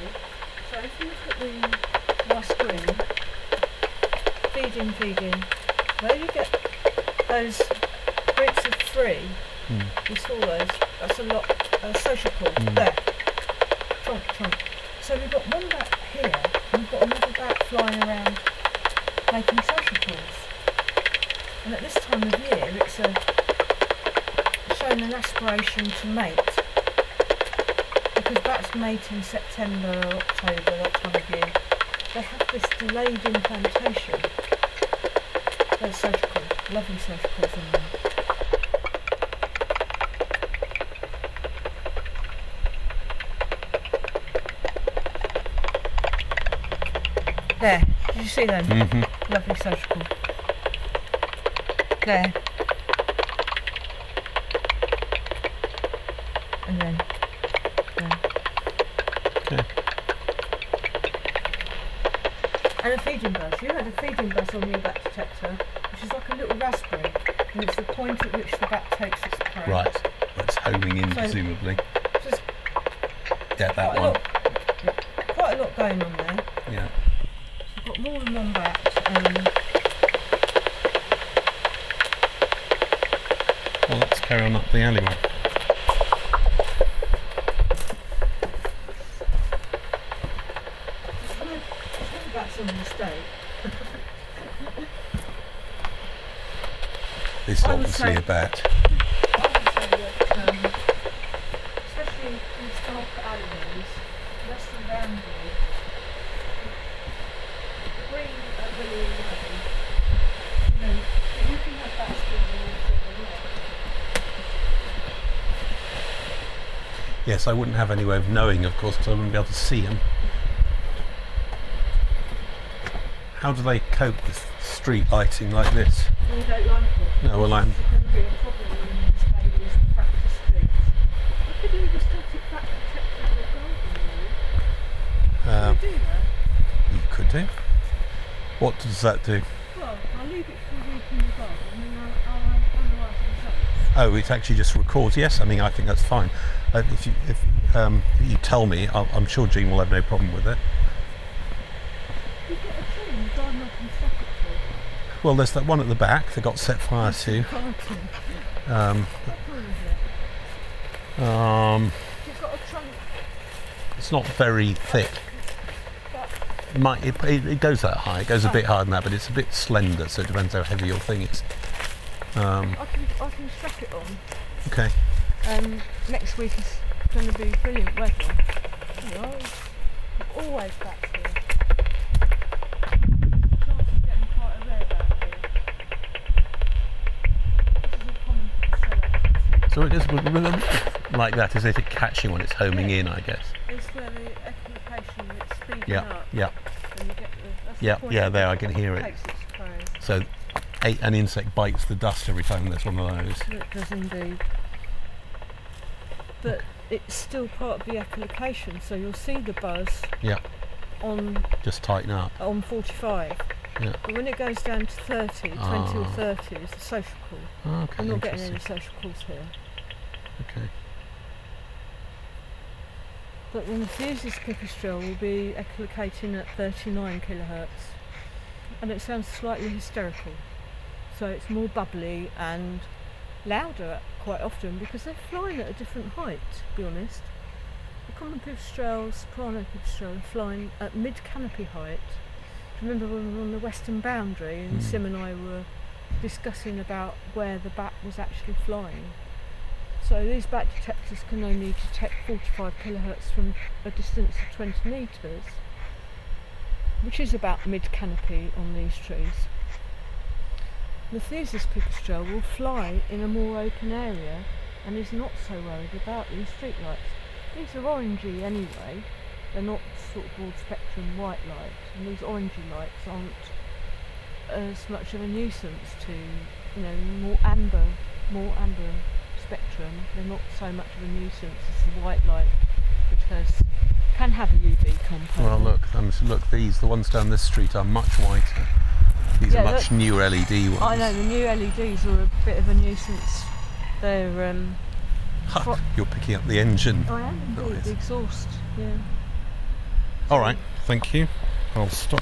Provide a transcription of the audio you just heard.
So if you look at my screen, feeding, where you get those groups of 3, you saw those, that's a lot, social call, there, trunk. So we've got one bat here, and we've got another bat flying around making social calls. And at this time of year, it's showing an aspiration to mate. Because bats mate in September or October, that time of year. They have this delayed implantation. They're social calls, lovely social calls on them. There, did you see them? Lovely social call. There. And then there. Okay. And a feeding buzz. You had a feeding buzz on your bat detector, which is like a little raspberry, and it's the point at which the bat takes its prey. Right. Well, it's homing in, presumably. Just Yeah, that one. Quite a lot going on there. Yeah. We've got more than one bat. Well, let's carry on up the alleyway. That's a mistake. This is obviously a bat. I would say that, especially in dark alleyways, western boundary, the green are really away. You know, you can have bats doing all the Yes, I wouldn't have any way of knowing, of course, because I wouldn't be able to see them. How do they cope with street lighting like this? They don't like it. No, well, It's going to be a problem when these babies practice streets. I could leave a static bat detector in the garden, can you do that? You could do. What does that do? Well, I'll leave it for a week in the garden and then I'll analyse the results. Oh, it actually just records. Yes, I mean, I think that's fine. If you tell me, I'm sure Jean will have no problem with it. You get a tree and drive up and stop it for. Well, there's that one at the back that got set fire to. What colour is it? You've got a trunk. It's not very thick. It goes that high. It goes a bit higher than that, but it's a bit slender, so it depends how heavy your thing is. I can strap it on. Okay. Next week is going to be brilliant weather. You know, always bats here. Chance of getting quite a rare bat here. This is a common activity. So it is like that, is it catching when it's homing in, I guess? It's where the echolocation it's speeding Yeah, up. yeah. And you get that's Yeah, the point yeah, at there, I which can hear it. takes its prey. So an insect bites the dust every time there's one of those. It does indeed. But it's still part of the echolocation, so you'll see the buzz Yeah, on just tighten up. 45. Yeah. But when it goes down to 30, 20 or 30 is a social call. Okay, We're not getting interesting. any social calls here. Okay. But the Nephusis pipistrelle will be echolocating at 39 kilohertz. And it sounds slightly hysterical. So it's more bubbly and louder quite often because they're flying at a different height, to be honest. The common pipistrelle, soprano pipistrelle, are flying at mid-canopy height. Remember when we were on the western boundary and Sim and I were discussing about where the bat was actually flying. So these bat detectors can only detect 45 kilohertz from a distance of 20 metres, which is about mid-canopy on these trees. Nephusis pipistrelle will fly in a more open area and is not so worried about these street lights. These are orangey anyway, they're not sort of broad spectrum white light, and these orangey lights aren't as much of a nuisance to, you know, more amber spectrum. They're not so much of a nuisance as the white light, which can have a UV component. Well, look, the ones down this street are much whiter. These are much newer LED ones. I know, the new LEDs are a bit of a nuisance. They're You're picking up the engine. I am indeed, noise. the exhaust, yeah. All right, thank you. I'll stop